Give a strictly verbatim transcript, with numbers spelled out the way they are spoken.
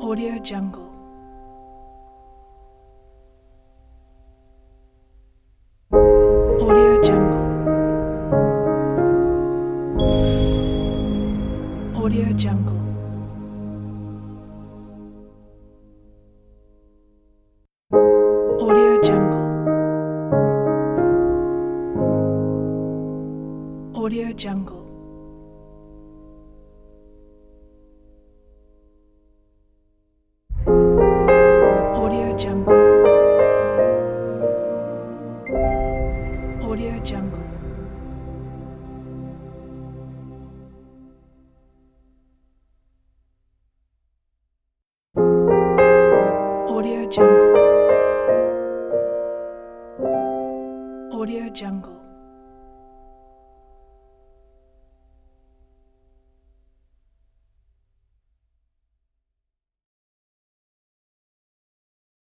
Audio Jungle. Audio Jungle. Audio Jungle. Audio Jungle. Audio Jungle. Audio Jungle. Audio Jungle. Audio Jungle. Audio Jungle.